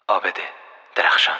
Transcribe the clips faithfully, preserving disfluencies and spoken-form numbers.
عابد درخشان.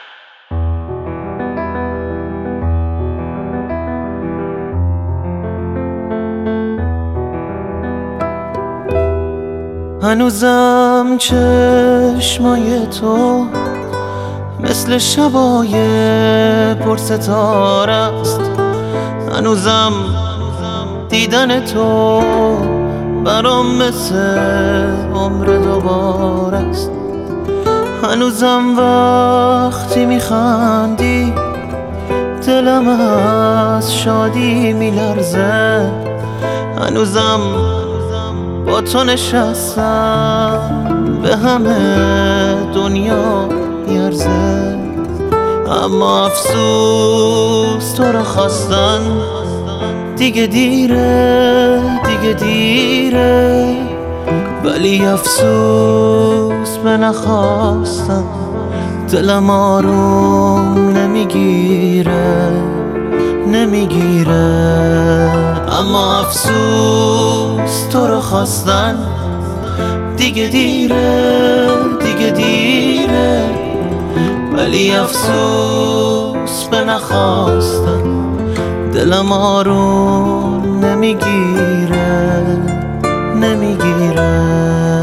هنوزم چشمای تو مثل شبای پرستاره است. هنوزم دیدن تو برام مثل عمر دوباره است. هنوزم وقتی میخندی دلم از شادی میلرزه. هنوزم با تو نشستم به همه دنیا میارزه. اما افسوس تو رو خواستن دیگه دیره، دیگه دیره. ولی افسوس به نخواستن دلم آروم نمیگیره، نمیگیره. اما افسوس تو رو خواستن دیگه دیره، دیگه دیره. ولی افسوس به نخواستن دلم آروم نمیگیره، نمیگیره.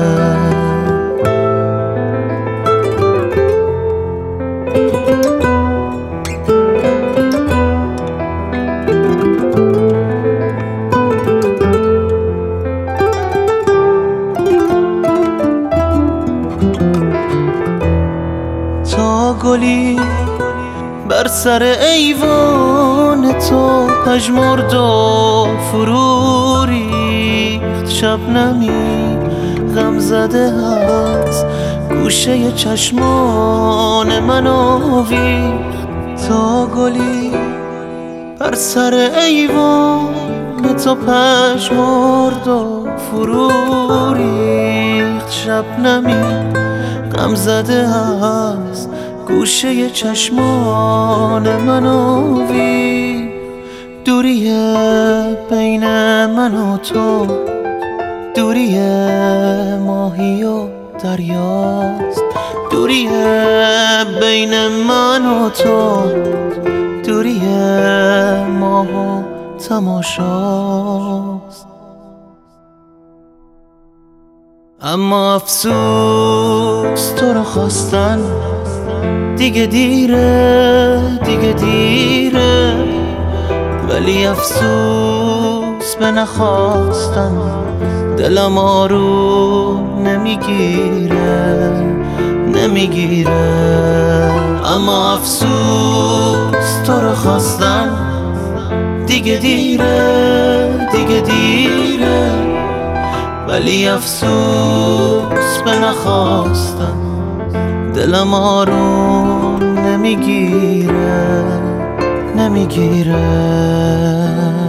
تا گلی بر سر ایوان تو پژمرد و فرو ریخت. شبنمی غم زده از گوشه چشمان من آویخت. تا گلی بر سر ایوان تو پژمرد و فرو ریخت. شبنمی غم زده از گوشه چشمان من آویخت. دوریه بین من و تو، دوریه ماهی و دریاست. دوریه بین من و تو، دوریه ماه و تماشاست. اما افسوس تو رو خواستن دیگه دیره، دیگه دیره. ولی افسوس به نخواستن دلم آروم نمیگیره، نمیگیره. اما افسوس تو رو خواستن دیگه دیره، دیگه دیره. ولی افسوس به نخواستن دلم آروم نمیگیره، نمیگیره.